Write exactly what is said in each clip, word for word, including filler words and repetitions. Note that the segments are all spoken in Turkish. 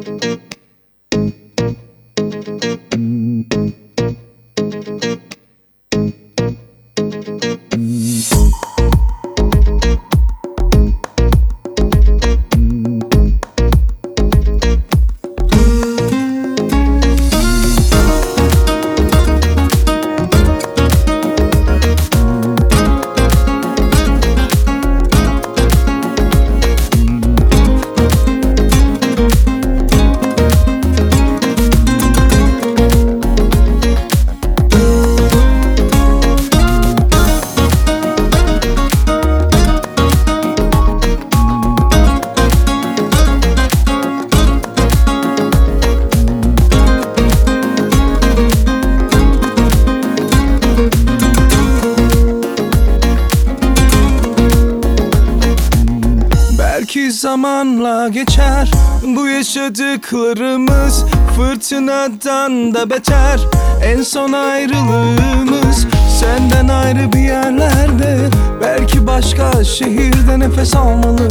Belki zamanla geçer bu yaşadıklarımız, fırtınadan da beter en son ayrılığımız. Senden ayrı bir yerlerde, belki başka şehirde nefes almalı.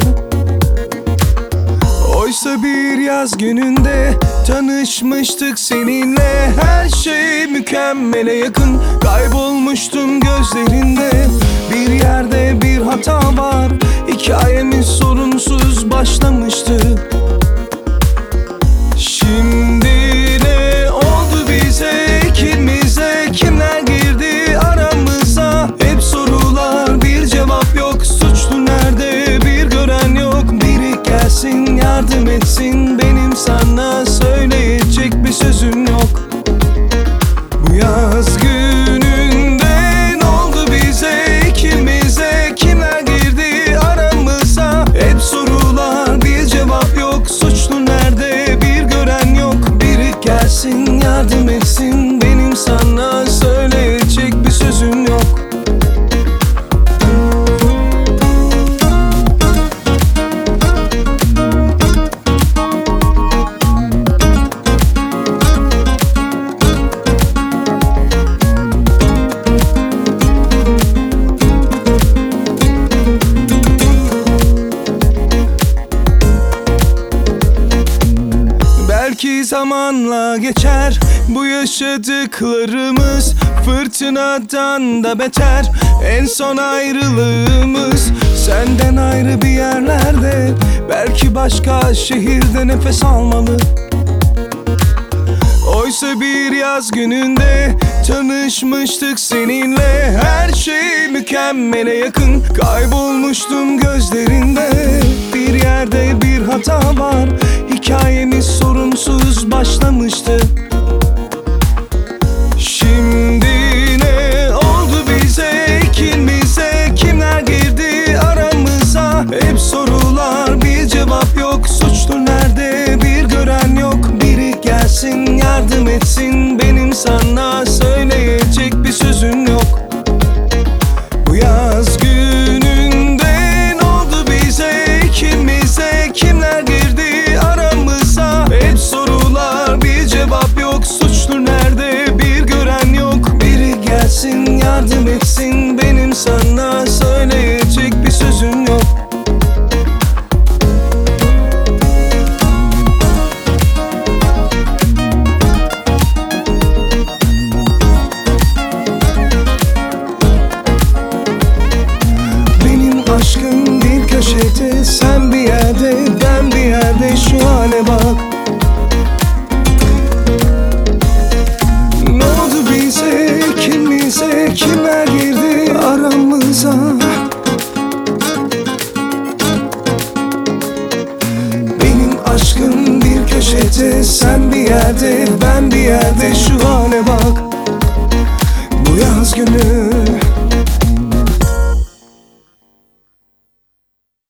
Oysa bir yaz gününde tanışmıştık seninle. Her şey mükemmele yakın, kaybolmuştum gözlerinde. Bir yerde bir hata var, hikayemiz sorunsuz başlamıştı. Şimdi ne oldu bize, ikimize? Kimler girdi aramıza? Hep sorular, bir cevap yok. Suçlu nerede, bir gören yok. Biri gelsin, yardım etsin, benim sana söyleyecek bir sözüm yok. Bu yaz gününde ne oldu bize, ikimize? Kimler girdi aramıza? Hep sorular, bir cevap yok. Suçlu nerede, bir gören yok. Biri gelsin, yardım etsin, benim sana söyleyecek bir sözüm yok. Belki zamanla geçer bu yaşadıklarımız, fırtınadan da beter en son ayrılığımız. Senden ayrı bir yerlerde, belki başka şehirde nefes almalı. Oysa bir yaz gününde tanışmıştık seninle. Her şey mükemmele yakın, kaybolmuştum gözlerinde. Bir yerde bir hata var, hikayemiz sorunsuz başlamıştı. Şimdi ne oldu bize, ikimize? Kimler girdi aramıza? Hep sorular, bir cevap yok. Suçlu nerede, bir gören yok. Biri gelsin, yardım etsin, benim sana söyleyecek bir sözüm yok. Bu yaz gününde ne oldu bize, ikimize? Kimler girdi aramıza? Hep sorular, bir cevap yok. Suçlu nerede, bir gören yok. Biri gelsin, yardım etsin, benim sana söyleyecek bir sözüm yok. Aşkım bir köşede, sen bir yerde, ben bir yerde. Şu hale bak. Ne oldu bize, ikimize? Kimler girdi aramıza? Benim aşkım bir köşede, sen bir yerde, ben bir yerde. Şu hale bak.